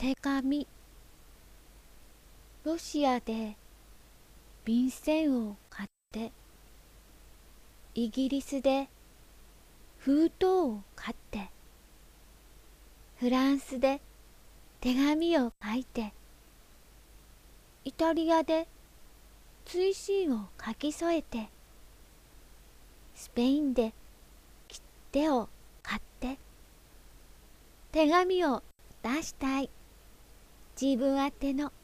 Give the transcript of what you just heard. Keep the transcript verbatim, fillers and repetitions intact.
手紙。ロシアで便箋を買って、イギリスで封筒を買って、フランスで手紙を書いて、イタリアで追伸を書き添えて、スペインで切手を買って手紙を出したい。自分宛ての